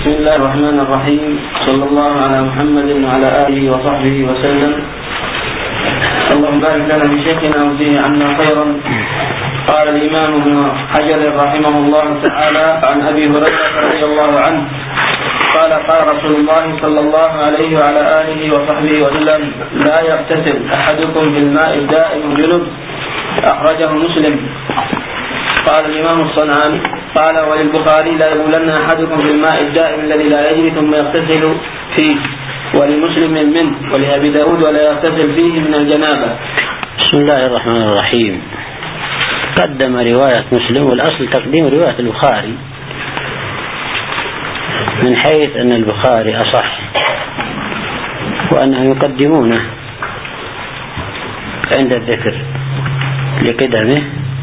بسم الله الرحمن الرحيم. صلى الله على محمد وعلى آله وصحبه وسلم. اللهم بارك لنا في شيخنا وزيه عنا خيرا. قال الإمام ابن حجر رحمه الله تعالى عن أبي هريرة رضي الله عنه قال قال رسول الله صلى الله عليه وعلى آله وصحبه وسلم: لا يغتسل أحدكم بالماء الدائم جنب. أخرجه مسلم. قال الإمام الصنعاني قال: وللبخاري: لا يبولن أحدكم بالماء الدائم الذي لا يجري ثم يغتسل فيه. ولمسلم منه. ولأبي داود: ولا يغتسل فيه من الجنابة. بسم الله الرحمن الرحيم. قدم رواية مسلم، والأصل تقديم رواية البخاري من حيث أن البخاري أصح، وأنهم يقدمونه عند الذكر لقدمه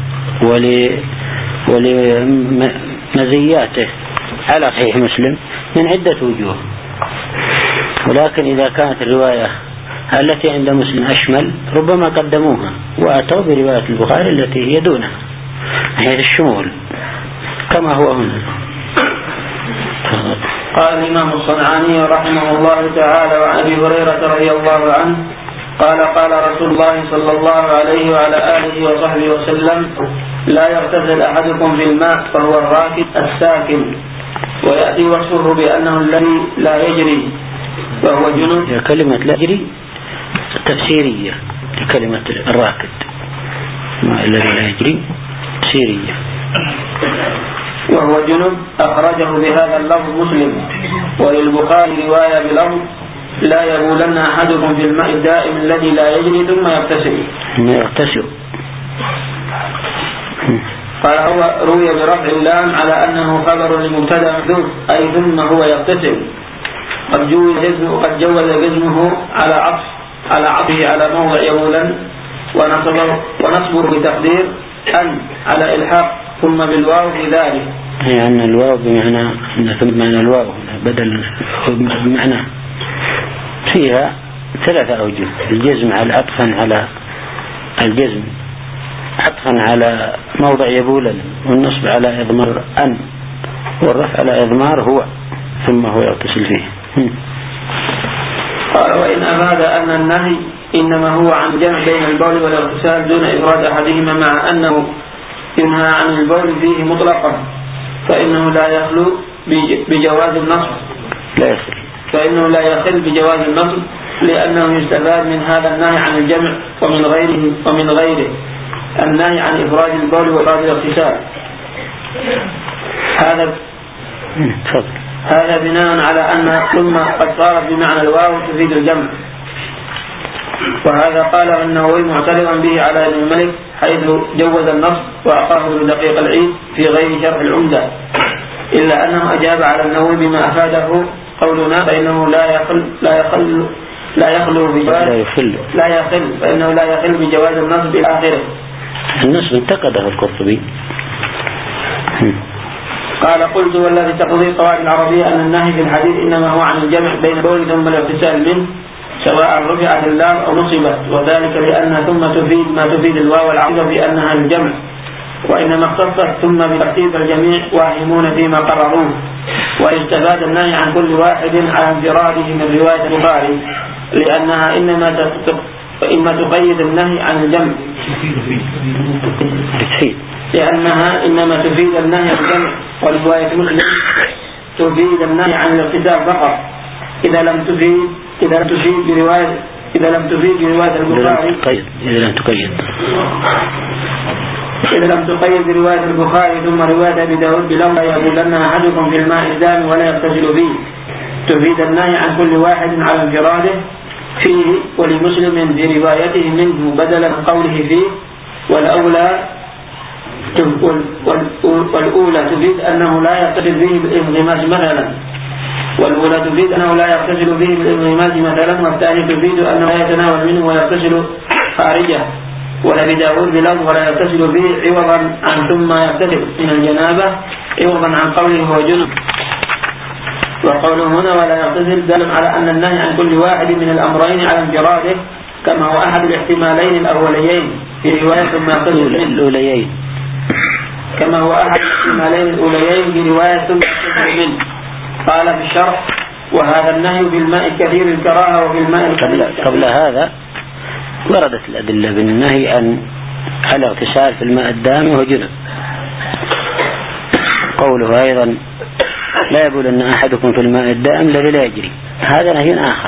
ولمزياته على صحيح مسلم من عدة وجوه. ولكن إذا كانت الرواية التي عند مسلم أشمل ربما قدموها وأتوا برواية البخاري التي هي دونها هي الشمول كما هو هنا. قال الإمام الصنعاني رحمه الله تعالى وعن أبي هريرة رضي الله عنه قال قال رسول الله صلى الله عليه وعلى آله وصحبه وسلم: لا يغتسل أحدكم في الماء فهو الراكد الساكن. ويأتي وصفه بأنه الذي لا يجري وهو جنب. كلمة لا يجري تفسيرية لكلمة الراكد، الذي لا يجري تفسيرية. وهو جنب. أخرجه بهذا اللفظ مسلم. وللبخاري رواية بلفظ: لا يبولن أحدكم في الماء الدائم الذي لا يجري ثم يغتسل. قال: هو روي برفع اللام على أنه خبر لمبتدأ محذوف، أي ثم هو يغتسل. قد جوز جزمه على عطفه على موضع يبولا، ونصبر بتقدير أن على إلحاق ثم بالواو في ذلك. يعني الواو بمعنى الواو بدل بمعنى فيها ثلاثة أوجه: الجزم على عطفا على الجزم عطفا على موضع يبولا، والنصب على إضمار أن، والرفع على إضمار هو ثم هو يغتسل فيه. قال: وإن أفاد أن النهي إنما هو عن جمع بين البول والاغتسال دون إفراد أحدهما، مع أنه ينهى عن البول فيه مطلقا، فإنه لا يخل بجواز النصب. لا يخل بجواز النصب، لأنه يستفاد من هذا النهي عن الجمع ومن غيره النهي عن إفراد البول وإفراد الاغتسال. هذا بناء على أن ثم قد صارت بمعنى الواو تفيد الجمع. وهذا قاله النووي معترضا به على ابن الملك، حيث جوز النصب وأقاه ابن دقيق العيد في غير شرح العمدة، إلا أنه أجاب على النووي بما أفاده قولنا: فإنه لا يخل بجواز النصب إلى آخره. النصب انتقده القرطبي. قال: قلت: والذي تقضي القواعد العربية أن النهي في الحديث إنما هو عن الجمع بين البول ثم الاغتسال منه، سواء رفعت اللام أو نصبت، وذلك لأن ثم تفيد ما تفيد الواو العاطفة في أنها الجمع، وإنما اختصت ثم بترتيب الجميع واهمون فيما قرروه. ويستفاد النهي عن كل واحد على انفراده من رواية البخاري، لأنها إما تقيد النهي عن الجمع، لأنها إنما تفيد النهي عن الجمع، ورواية مسلم تفيد النهي عن الاغتسال فقط. إذا لم تفيد برواية البخاري، إذا لم تقيد برواية البخاري ثم رواية أبي داود بلفظ: لا يبولن أحدكم في الماء الدائم ولا يغتسل فيه، تفيد النهي عن كل واحد على انفراده فيه. ولمسلم في روايته منه بدلا من قوله فيه: والأولى تفيد أنه لا يغتسل فيه بالانغماس مثلا، والثاني تفيد أنه لا يتناول منه ويغتسل خارجه. ولأبي داود بلفظ: ولا يغتسل فيه عوضا عن ثم يغتسل من الجنابة، عوضا عن قوله هو جنب. وقوله هنا ولا يغتسل دل على أن النهي عن كل واحد من الأمرين على انفراده، كما هو أحد الاحتمالين الأوليين في رواية ثم يغتسل منه. قال في الشرح: وهذا النهي بالماء الكثير الكراهة وبالماء القليل. قبل هذا وردت الأدلة بالنهي على اغتسال في الماء الدائم وهو جنب. قوله أيضا: لا يبولن أحدكم في الماء الدائم الذي لا يجري، هذا نهي آخر.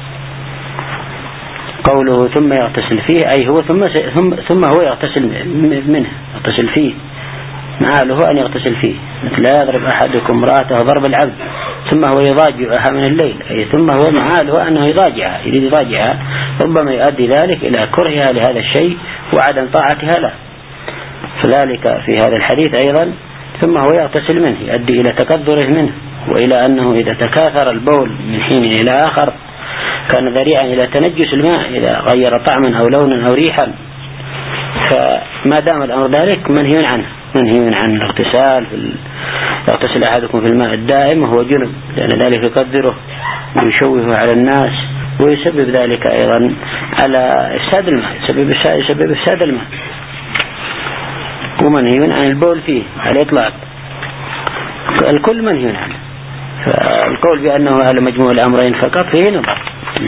قوله ثم يغتسل فيه أي هو ثم هو يغتسل منه، يغتسل فيه، معاله أن يغتسل فيه. مثل لا يضرب أحدكم امرأته ضرب العبد ثم هو يضاجعها من الليل، أي ثم هو معاله أنه يضاجعها، يريد يضاجعها، ربما يؤدي ذلك إلى كرهها لهذا الشيء وعدم طاعتها له. فذلك في هذا الحديث أيضا ثم هو يغتسل منه يؤدي إلى تكدره منه، وإلى أنه إذا تكاثر البول من حين إلى آخر كان ذريعا إلى تنجس الماء إذا غير طعما أو لونا أو ريحا. فما دام الأمر ذلك منهي عن الاغتسال يغتسل أحدكم في الماء الدائم وهو جنب، لأن ذلك يقدره ويشوه على الناس ويسبب ذلك أيضا على إفساد الماء، يسبب إفساد الماء. ومنهي عن البول فيه على الإطلاق، الكل منهي عنه. فالقول بأنه على مجموع الأمرين فقط فيه نظر.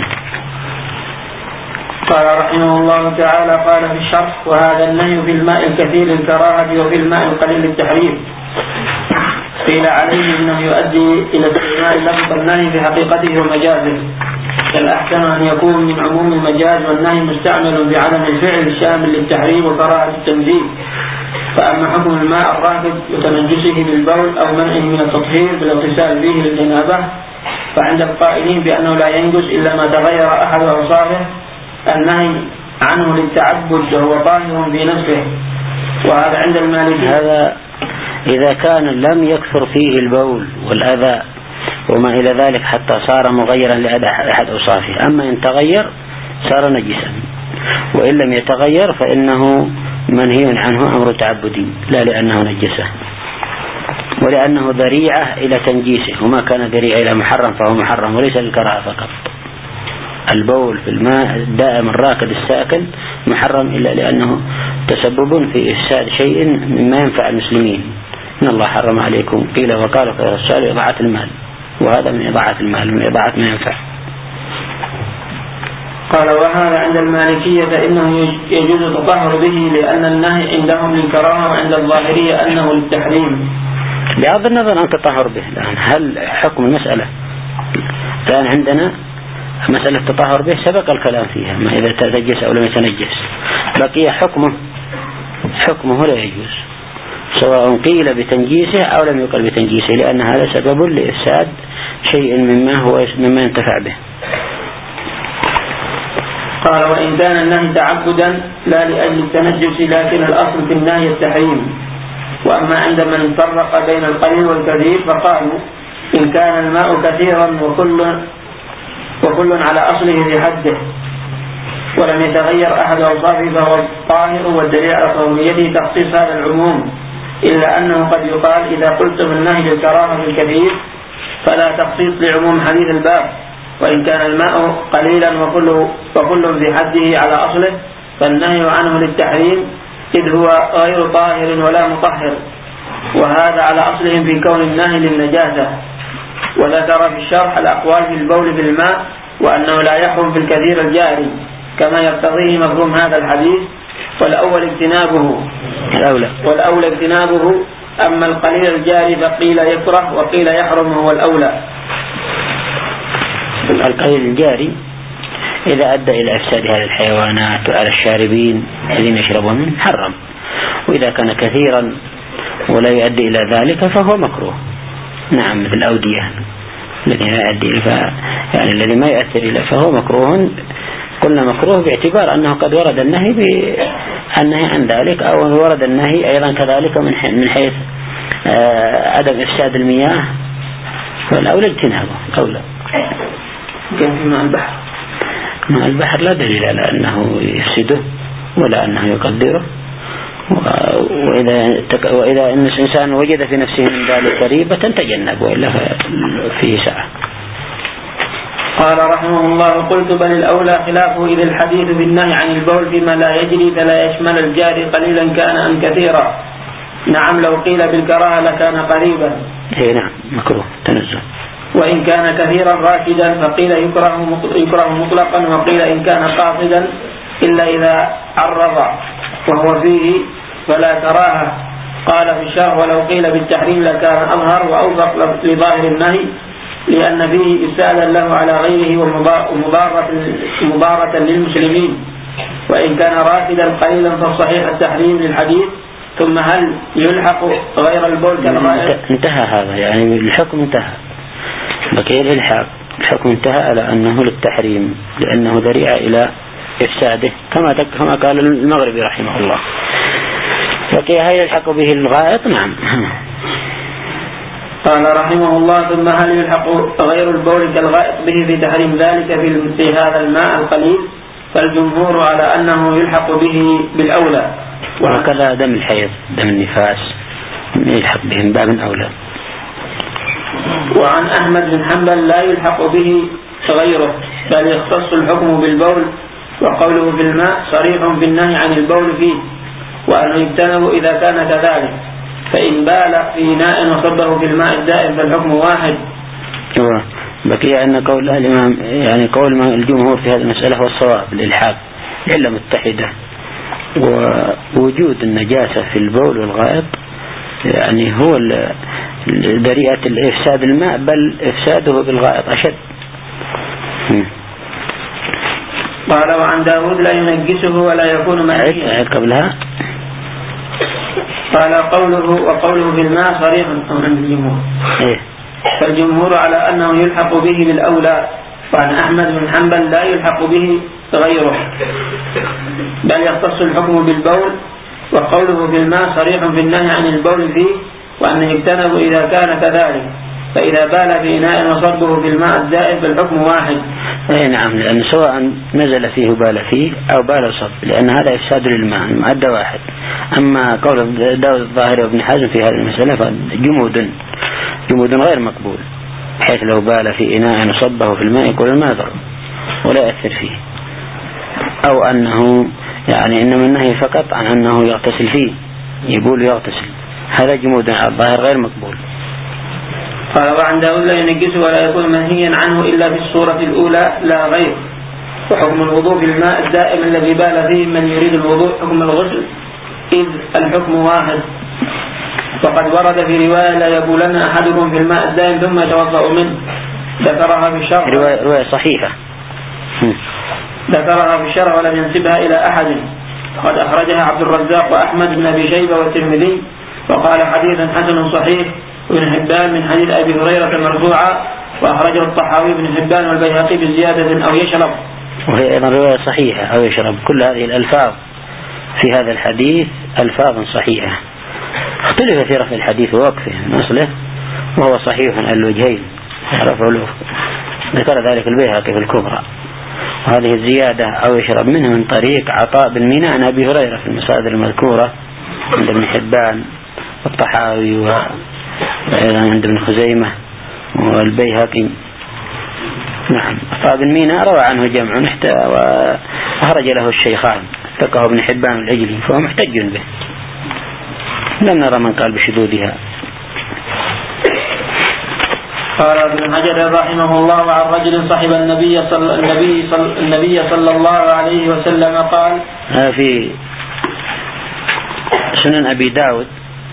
قال رحمه الله تعالى: قال في الشرح: وهذا النهي في الماء الكثير الكراهة وفي الماء القليل التحريم. قيل عليه إنه يؤدي إلى استثناء لفظ النهي في حقيقته ومجازه، فالأحسن أن يكون من عموم المجاز والنهي مستعمل بعدم الفعل الشامل للتحريم وكراهة التنزيل. فأما حكم الماء الراكد وتنجسه بالبول أو منعه من التطهير بالاغتسال فيه للجنابة، فعند القائلين بأنه لا ينجس إلا ما تغير أحد أوصافه النهي عنه للتعبد وهو طاهر في نفسه، وهذا عند المالكية. هذا إذا كان لم يكثر فيه البول والأذى وما إلى ذلك حتى صار مغيرا لأحد أوصافه. أما إن تغير صار نجسا، وإن لم يتغير فإنه منهي عنه أمر تعبدي، لا لأنه نجسه ولأنه ذريعة إلى تنجيسه، وما كان ذريعة إلى محرم فهو محرم وليس للكراهة فقط. البول في الماء الدائم الراكد الساكن محرم إلا لأنه تسبب في إفساد شيء مما ينفع المسلمين. إن الله حرم عليكم قيل وقال خير السؤال إضاعة المال، وهذا من إضاعة المال، من إضاعة ما ينفع. قال: وهذا عند المالكية إنه يجوز التطهر به لأن النهي عندهم للكراهة وعند الظاهرية أنه للتحريم. بغض النظر عن التطهر به، لأن هل حكم المسألة الآن عندنا مسألة التطهر به سبق الكلام فيها، ما إذا تنجس أو لم يتنجس، بقي حكمه لا يجوز سواء قيل بتنجيسه أو لم يقل بتنجيسه، لأن هذا سبب لإفساد شيء مما ينتفع به. قال: وإن كان النهي تعبدا لا لأجل التنجس، لكن الأصل في النهي التحريم. وأما عند من فرق بين القليل والكثير فقالوا: إن كان الماء كثيرا وكل على أصله في حده ولم يتغير أحد أوصافه فهو طاهر، والدليل على طهوريته تخصيص هذا العموم، إلا أنه قد يقال إذا قلت بالنهي للكراهة في الكثير فلا تخصيص لعموم حديث الباب، وإن كان الماء قليلا وكل في حده على أصله فالنهي عنه للتحريم، إذ هو غير طاهر ولا مطهر، وهذا على أصلهم في كون النهي للنجاسة. وذكر في الشرح الأقوال في البول بالماء، وأنه لا يحرم في الكثير الجاري كما يقتضيه مفهوم هذا الحديث، والأولى اجتنابه. أما القليل الجاري فقيل يكره وقيل يحرم، هو الأولى. القليل الجاري إذا أدى إلى إفساد هذه الحيوانات وعلى الشاربين الذين يشربون منه حرم، وإذا كان كثيرا ولا يؤدي إلى ذلك فهو مكروه. نعم، مثل الأودية الذي لا يؤدي يعني الذي ما يؤثر إليه فهو مكروه. قلنا مكروه باعتبار أنه قد ورد النهي عن ذلك، أو ورد النهي أيضا كذلك من حيث عدم إفساد المياه، فالأولى اجتنابه أولى. ماء البحر لا دليل على أنه يفسده ولا أنه يقدره، وإذا أن الإنسان وجد في نفسه من ذلك ريبة تجنب، وإلا فيه سعة. قال رحمه الله: قلت بل الأولى خلافه، إذ الحديث بالنهي عن البول فيما لا يجري فلا يشمل الجاري قليلا كان أم كثيرا. نعم، لو قيل بالكراهة لكان قريبا. نعم، مكروه تنزل. وإن كان كثيرا راكدا فقيل يكره مطلقا، وقيل إن كان قاصدا إلا إذا عرض وهو فيه فلا كراهة. قال في الشرح: ولو قيل بالتحريم لكان أظهر وأوفق لظاهر النهي، لأن فيه إفسادا له على غيره ومضارة للمسلمين. وإن كان راكدا قليلا فالصحيح التحريم للحديث. ثم هل يلحق غير البول كالغائط؟ انتهى هذا، يعني الحكم انتهى، بقي الإلحاق. الحكم انتهى على أنه للتحريم لأنه ذريعة إلى إفساده، كما قال المغربي رحمه الله. بقي هل يلحق به الغائط؟ نعم. قال رحمه الله: ثم هل يلحق غير البول كالغائط به في تحريم ذلك في هذا الماء القليل؟ فالجمهور على أنه يلحق به بالأولى. وهكذا دم الحيض، دم النفاس يلحق به من باب أولى. وعن أحمد بن حنبل لا يلحق به غيره، بل يختص الحكم بالبول، وقوله في الماء صريح بالنهي عن البول فيه، وأنه يجتنب إذا كان كذلك. فإن بال في إناء وصبه في الماء الدائم فالحكم واحد. بقي أن قول الإمام، يعني قول الجمهور في هذه المسألة هو الصواب، الإلحاق إلا متحدة. ووجود النجاسة في البول والغائط يعني هو ذريعة الإفساد الماء، بل إفساده بالغائط أشد. قال: وعن داود لا ينجسه ولا يكون منهيا. عيد قبلها. قال: وقوله في الماء صريح عند الجمهور. فالجمهور على أنه يلحق به بالأولى. وعن أحمد بن حنبل لا يلحق به غيره، بل يختص الحكم بالبول، وقوله في الماء صريح في النهي عن البول فيه، وأنه يجتنب إذا كان كذلك. فإذا بال في إناء وصبه في الماء الدائم فالحكم واحد. نعم، لأن سواء نزل فيه بال فيه أو بال صب، لأن هذا إفساد للماء، المادة واحد. أما قول داود الظاهري وابن حزم في هذه المسألة فجمود غير مقبول، حيث لو بال في إناء وصبه في الماء يقول الماء ضر ولا يأثر فيه، أو أنه يعني إنما النهي فقط عن أنه يغتسل فيه، يقول يغتسل، هذا جمود على الظاهر غير مقبول. قال: وعن داود لا ينجسه ولا يكون منهيا عنه إلا في الصورة الأولى لا غير. وحكم الوضوء في الماء الدائم الذي بال فيه من يريد الوضوء حكم الغسل، إذ الحكم واحد. وقد ورد في رواية: لا يبولن أحدكم في الماء الدائم ثم يتوضأ منه، ذكرها في الشرح. رواية صحيحة، ذكرها في الشرح ولم ينسبها إلى أحد. قد أخرجها عبد الرزاق وأحمد بن أبي شيبة والترمذي، وقال حديث حسن صحيح. وابن حبان من حديث أبي هريرة مرفوعا، وأخرجه الطحاوي بن حبان والبيهقي بزيادة أو يشرب. وهي أيضا رواية صحيحة أو يشرب. كل هذه الألفاظ في هذا الحديث ألفاظ صحيحة، اختلف في رفع الحديث ووقفه من أصله، وهو صحيح عن الوجهين رفعه. ذكر ذلك البيهقي في الكبرى. وهذه الزيادة أو يشرب منه من طريق عطاء بن ميناء عن أبي هريرة في المصادر المذكورة عند ابن حبان والطحاوي وعند ابن خزيمة والبيهقي. نعم، عطاء بن ميناء روى عنه جمع وأخرج له الشيخان، ثقه ابن حبان العجلي، فهو محتج به، لم نرى من قال بشذوذها. قال ابن حجر رحمه الله: وعن رجل صحب النبي صلى الله عليه وسلم قال. في سنن أبي داود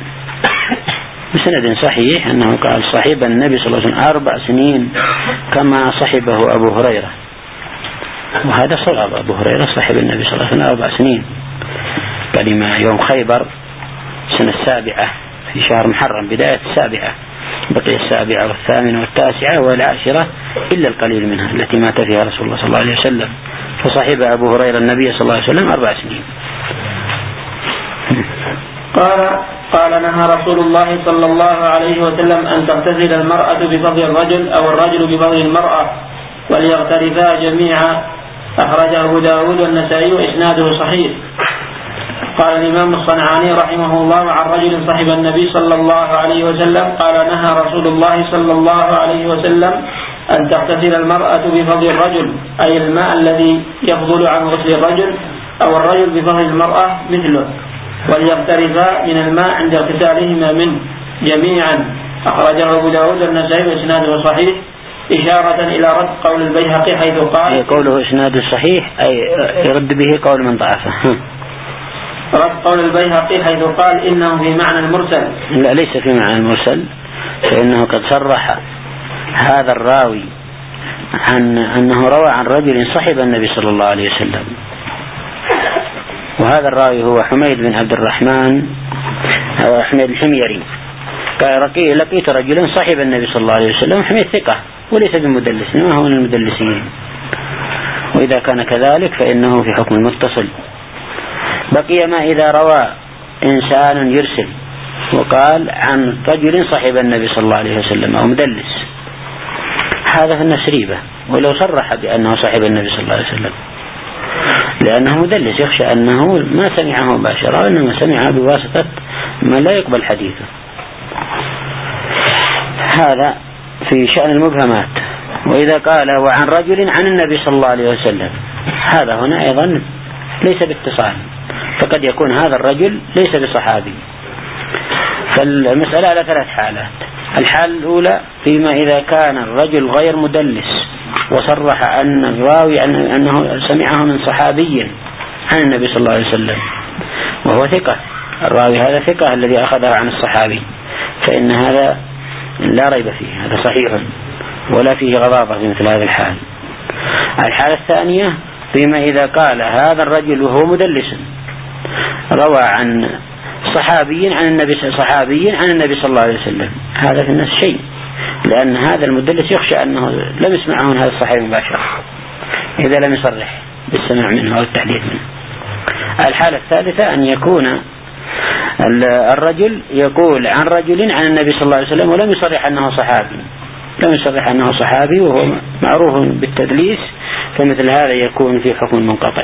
بسند صحيح أنه قال: صحب النبي صلى الله عليه وسلم 4 سنين كما صحبه أبو هريرة. وهذا صواب، أبو هريرة صحب النبي صلى الله عليه وسلم 4 سنين، كلمة يوم خيبر سنة 7 في شهر محرم، بداية 7، بقي 7 و8 و9 و10 إلا القليل منها التي مات فيها رسول الله صلى الله عليه وسلم. فصحب أبو هريرة النبي صلى الله عليه وسلم 4 سنين. قال: نهى رسول الله صلى الله عليه وسلم أن تغتسل المرأة بفضل الرجل أو الرجل بفضل المرأة وليغترفا جميعا. أخرجه أبو داود والنسائي وإسناده صحيح. قال الإمام الصنعاني رحمه الله: عن رجل صحب النبي صلى الله عليه وسلم قال: نهى رسول الله صلى الله عليه وسلم أن تغتسل المرأة بفضل الرجل، أي الماء الذي يفضل عن غسل الرجل، أو الرجل بفضل المرأة مثله، وليغترفا من الماء عند اغتسالهما منه جميعا، أخرجه أبو داود والنسائي وإسناده صحيح، إشارة إلى رد قول البيهقي حيث قال قوله إسناده صحيح أي يرد به قول من ضعفه. رد قول البيهقي حيث قال إنه في معنى المرسل. لا، ليس في معنى المرسل، فإنه قد صرح هذا الراوي عن أنه روى عن رجل صحب النبي صلى الله عليه وسلم، وهذا الراوي هو حميد بن عبد الرحمن حميد الحميري. قال لقيت رجلا صحب النبي صلى الله عليه وسلم، حميد ثقة وليس بمدلس، ما هو من المدلسين، وإذا كان كذلك فإنه في حكم المتصل. بقي ما إذا روى إنسان يرسل وقال عن رجل صحب النبي صلى الله عليه وسلم أو مدلس، هذا في النفس ريبة، ولو صرح بأنه صحب النبي صلى الله عليه وسلم، لأنه مدلس يخشى أنه ما سمعه مباشرة وإنما سمعه بواسطة من لا يقبل حديثه. هذا في شأن المبهمات. وإذا قال وعن رجل عن النبي صلى الله عليه وسلم، هذا هنا أيضا ليس باتصال، فقد يكون هذا الرجل ليس بصحابي. فالمسألة على 3 حالات. الحالة الأولى فيما إذا كان الرجل غير مدلس وصرح أن الراوي أنه سمعه من صحابي عن النبي صلى الله عليه وسلم وهو ثقة، الراوي هذا ثقة الذي أخذه عن الصحابي، فإن هذا لا ريب فيه، هذا صحيح ولا فيه غضاضة في مثل هذا الحال. الحالة الثانية فيما إذا قال هذا الرجل وهو مدلس روى عن صحابي عن النبي صلى الله عليه وسلم، هذا في الناس شيء، لأن هذا المدلس يخشى أنه لم يسمعه من هذا الصحابي مباشرة إذا لم يصرح بالسماع منه أو التحديث منه. الحالة الثالثة أن يكون الرجل يقول عن رجل عن النبي صلى الله عليه وسلم ولم يصرح أنه صحابي، وهو معروف بالتدليس، فمثل هذا يكون في حكم منقطع.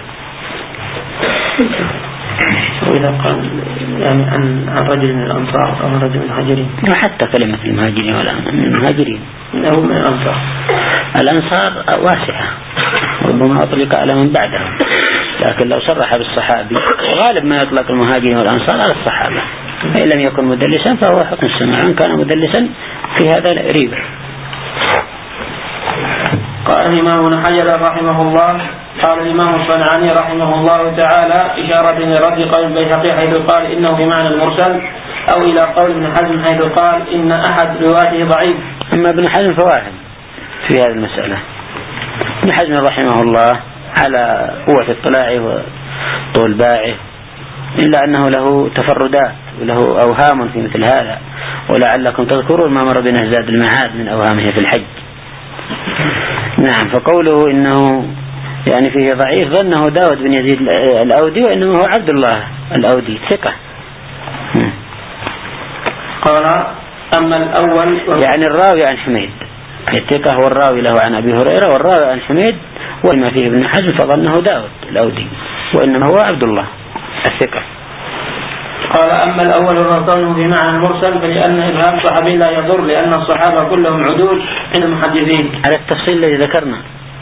وإذا قال يعني عن رجل من الأنصار أو رجل من المهاجرين، وحتى كلمة المهاجرين ولا من المهاجرين أو من الأنصار واسعة، ربما أطلق على من بعدهم، لكن لو صرح بالصحابي غالب ما يطلق المهاجرين والأنصار على الصحابة، فإن لم يكن مدلسا فهو حكم السماع، إن كان مدلسا في هذا ريبة. قال الإمام ابن حجر رحمه الله قال الإمام الصنعاني رحمه الله تعالى إشارة لرد قول البيهقي حيث قال إنه بمعنى المرسل، أو إلى قول ابن حزم حيث قال إن أحد رواته ضعيف. أما ابن حزم فواهم في هذه المسألة. ابن حزم رحمه الله على قوة اطلاعه وطول باعه، إلا أنه له تفردات وله أوهام في مثل هذا، ولعلكم تذكرون ما مر بنا زاد المعاد من أوهامه في الحج. نعم، فقوله إنه يعني فيه ضعيف ظنه داود بن يزيد الأودي، وإنما هو عبد الله الأودي ثقة. قال أما الأول يعني الراوي عن حميد الثقة هو الراوي له عن أبي هريرة، والراوي عن حميد وما فيه ابن حزم فظنه داود الأودي، وإنما هو عبد الله الثقة. قال أما الأول الرسول بمعنى المرسل فلأن إبهام صحابي لا يضر، لأن الصحابة كلهم عدول عند المحدثين على التفصيل الذي ذكرنا.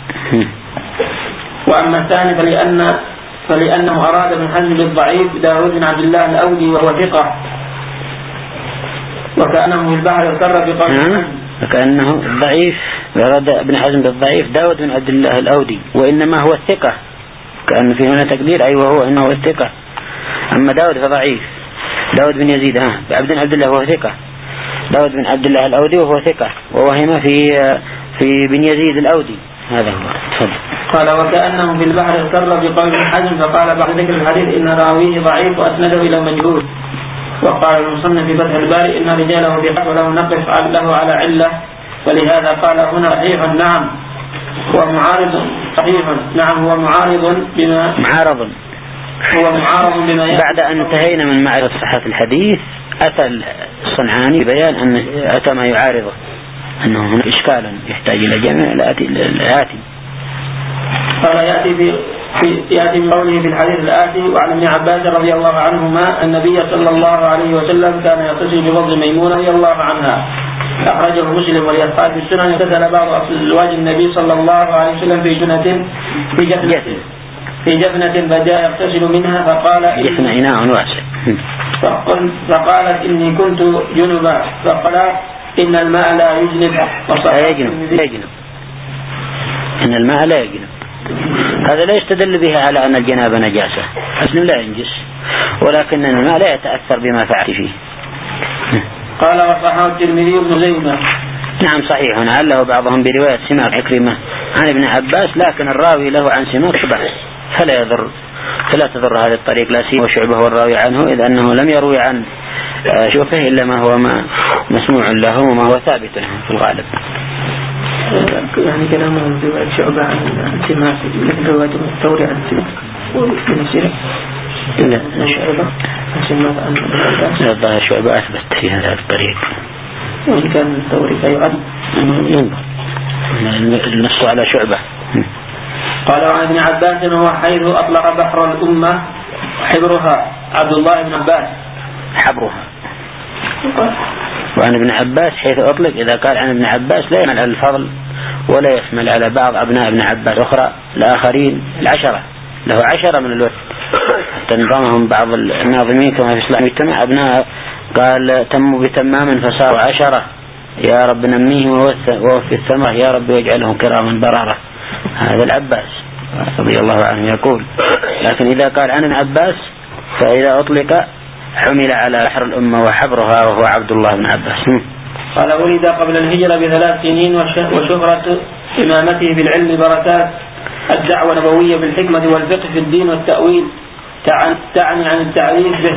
وأما الثاني فلأنه أراد ابن حزم بالضعيف داود بن عبد الله الأودي وهو ثقة، وكأنه في البحر اغتر بقوله وكأنه الضعيف، أراد ابن حزم بالضعيف داود بن عبد الله الأودي وإنما هو الثقة، كأن في هنا تقدير أي وهو إنه هو الثقة. أما داود فضعيف، داود بن يزيد عبد الله وهو ثقة، داود بن عبد الله الأودي وهو ثقة، ووهم في بن يزيد الأودي. هذا هو. قال وكأنه في البحر اغتر بقول ابن حزم، فقال بعد ذكر الحديث إن راويه ضعيف وأسنده إلى مجهول. وقال المصنف في فتح الباري إن رجاله ثقات ولو نقف له على علة، ولهذا قال هنا صحيح نعم ومعارض صحيح نعم هو معارض بما بعد أن انتهينا من معرفة صحة الحديث أتى الصنعاني بيان أن أتى ما يعارضه، أنه هنا إشكالا يحتاج إلى جمع الآتي. قال يأتي بقوله في الحديث الآتي وعن ابن عباس رضي الله عنهما النبي صلى الله عليه وسلم كان يغتسل بفضل ميمونة رضي الله عنها، أخرجه مسلم ولأصحاب السنن. اغتسل بعض أزواج النبي صلى الله عليه وسلم في جفنة فجاء يغتسل منها فقال جفنة إناء واسع، فقالت إني كنت جنبا، إن الماء لا يجنب. لا يجنب. إن الماء لا يجنب، هذا لا يستدل به على أن الجنابة نجاسة، أصلا لا ينجس، ولكن الماء لا يتأثر بما فعل فيه. قال وصححه الترمذي بن خزيمة. نعم صحيح، علّه بعضهم برواية سماك عكرمة عن ابن عباس، لكن الراوي له عن سماك شبه، فلا تضر هذا الطريق لا سيما وشعبه والراوي عنه، إذ أنه لم يروي عن شوفه إلا ما هو مسموع له وما هو ثابت في الغالب. يعني كلامه رواية شعبة عن سماك، لكن رواية الثوري عن سماك لا شعبة أثبت في هذا الطريق، وإن كان الثوري فيعد ينظر النص على شعبة. قال عن ابن عباس هو حيث أطلق بحر الأمة حبرها عبد الله بن عباس حبرها. وعن ابن عباس حيث أطلق إذا قال عن ابن عباس لا يشمل على الفضل ولا يشمل على بعض أبناء ابن عباس أخرى الآخرين 10، له 10 من الوفد، حتى نظامهم بعض الناظمين كما في إسلام المجتمع أبناء قال تموا بتمام فصاروا 10 يا رب نميهم ووفي الثمرة يا رب واجعلهم كراما بررة. هذا العباس رضي الله عنه يقول. لكن إذا قال عن ابن عباس فإذا أطلق حمل على بحر الأمة وحبرها وهو عبد الله بن عباس. قال ولد قبل الهجرة ب3 سنين وشهرة إمامته بالعلم بركات الدعوة النبوية بالحكمة والفقه في الدين والتأويل تعني عن التعريف به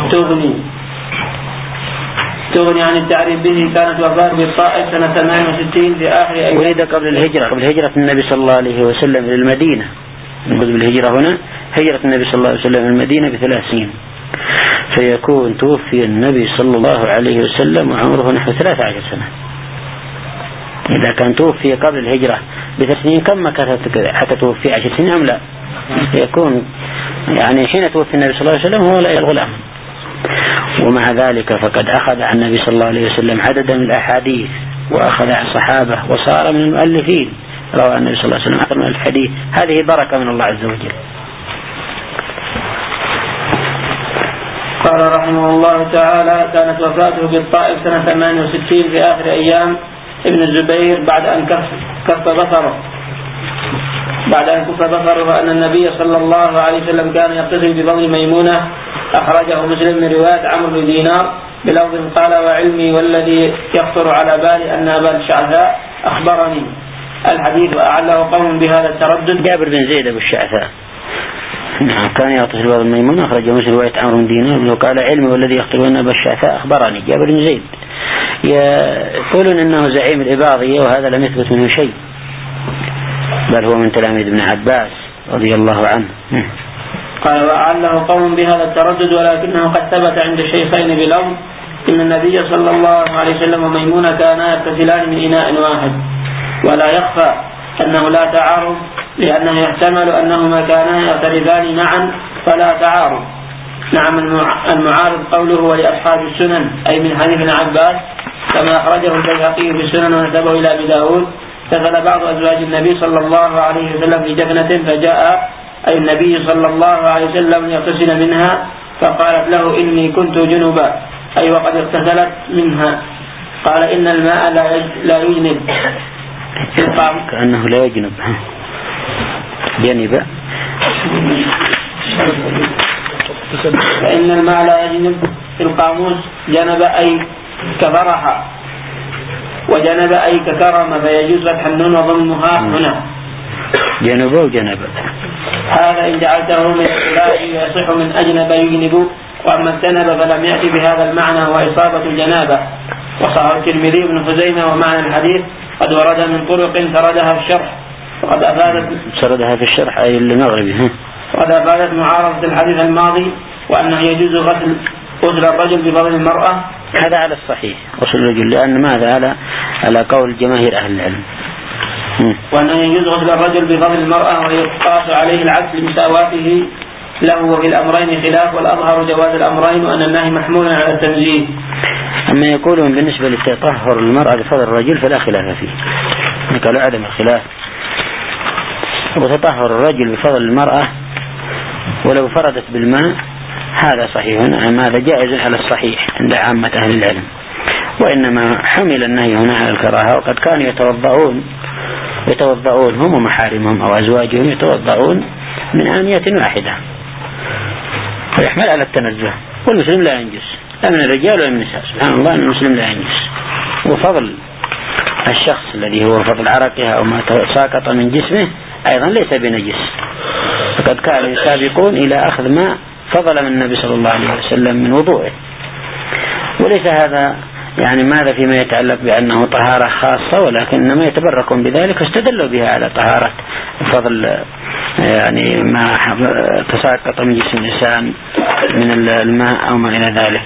تغني عن التعريف به. كانت وفاة بالطائف سنة 68 في آخر أيام. ولد قبل هجرة النبي صلى الله عليه وسلم إلى المدينة. نقول بالهجرة هنا هجرة النبي صلى الله عليه وسلم إلى المدينة ب3 سنين، فيكون توفي النبي صلى الله عليه وسلم وعمره نحو 13 سنة. إذا كان توفي قبل الهجرة ب3 سنين كم مكث حتى توفي 10 سنين أم لا؟ يكون يعني حين توفي النبي صلى الله عليه وسلم هو لا الغلام. ومع ذلك فقد أخذ عن النبي صلى الله عليه وسلم عددا من الأحاديث وأخذ عن صحابة وصار من المؤلفين، روى النبي صلى الله عليه وسلم أكثر من الحديث. هذه بركة من الله عز وجل. قال رحمه الله تعالى كانت وفاته بالطائف سنة 68 في آخر أيام ابن الزبير بعد أن كف بصره أن النبي صلى الله عليه وسلم كان يقتسم بفضل ميمونة. أخرجه مسلم من رواية عمرو بن دينار بلفظ قال وعلمي والذي يخطر على بالي أن أبا الشعثاء أخبرني الحديث وأعله قوم بهذا التردد. جابر بن زيد أبو الشعثاء نعم كان يغتسل بفضل ميمونة. أخرجه مسلم رواية عمرو بن دينار قال علمي والذي يخطر أن أبا الشعثاء أخبرني. جابر بن زيد يقولون أنه زعيم الإباضية وهذا لم يثبت منه شيء، بل هو من تلاميذ ابن عباس رضي الله عنه. قال وأعله قوم بهذا التردد ولكنه قد ثبت عند الشيخين بلفظ إن النبي صلى الله عليه وسلم وميمونة كانا يغتسلان من إناء واحد، ولا يخفى أنه لا تعارض لأنه يحتمل أنهما كانا يغتسلان معا فلا تعارض. نعم المعارض قوله ولأصحاب السنن أي من حديث ابن عباس كما أخرجه البيهقي في السنن ونسبه إلى أبي داود. اغتسل بعض أزواج النبي صلى الله عليه وسلم في جفنة فجاء أي النبي صلى الله عليه وسلم يغتسل منها فقالت له إني كنت جنبا أي وقد اغتسلت منها. قال إن الماء لا يجنب كأنه لا يجنب جنب فإن الماء لا يجنب في القاموس جنب أي كفرح وجنب أي ككرم فيجوز فتح النون وضمها هنا جنب وجنب. هذا إن جعلته من الخلاف يصح من أجنب يجنب، وأما التنب فلم يأتي بهذا المعنى وإصابة الجنابة. وصححه الترمذي بن خزيمة ومعنى الحديث قد ورد من طرق سردها في الشرح وقد أفادت أي المغربي وقد أفادت معارضة الحديث الماضي وأنه يجوز غسل الرجل بفضل المرأة. هذا على الصحيح غسل الرجل لأن ماذا على قول جماهير أهل العلم، وأنه يجوز غسل الرجل بفضل المرأة ويقاس عليه العكس لمساواته له. وفي الأمرين خلاف والأظهر جواز الأمرين وأن النهي محمول على التنزيه. أما يقولون بالنسبة لتطهر المرأة بفضل الرجل فلا خلاف فيه، قالوا عدم الخلاف. وتطهر الرجل بفضل المرأة ولو فردت بالماء هذا صحيح، هذا جائز على الصحيح عند عامة أهل العلم. وإنما حمل النهي هنا على الكراهة. وقد كانوا يتوضؤون هم ومحارمهم أو أزواجهم يتوضؤون من آنية واحدة، ويحمل على التنزه. والمسلم لا ينجس لا من الرجال ولا من النساء. سبحان الله أن المسلم لا ينجس. وفضل الشخص الذي هو فضل عرقها أو ما ساقط من جسمه أيضا ليس بنجس. فقد كانوا يسابقون إلى أخذ ما فضل من النبي صلى الله عليه وسلم من وضوءه. وليس هذا يعني ماذا فيما يتعلق بأنه طهارة خاصة، ولكنما يتبركون بذلك واستدلوا بها على طهارة فضل يعني ما تساقط من جسم الإنسان من الماء أو ما إلى ذلك.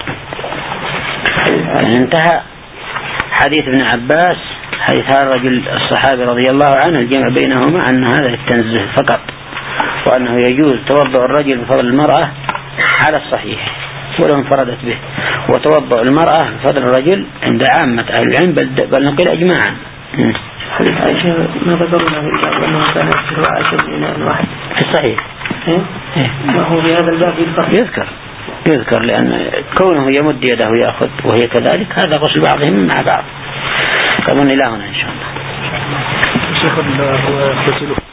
انتهى حديث ابن عباس حديث هذا الرجل الصحابي رضي الله عنه الجمع بينهما أن هذا التنزه فقط، وأنه يجوز توضؤ الرجل بفضل المرأة على الصحيح ولو انفردت به، وتوضؤ المرأة بفضل الرجل عند عامة أهل العلم بل نقل أجماعا. حديث عائشة ما ذكرنا في الباب أنه كان يغسل عائشة بإناء واحد في الصحيح. وهو في هذا الباب يذكر لأن كونه يمد يده يأخذ وهي كذلك هذا غسل بعضهم مع بعض. أظن إلى هنا إن شاء الله.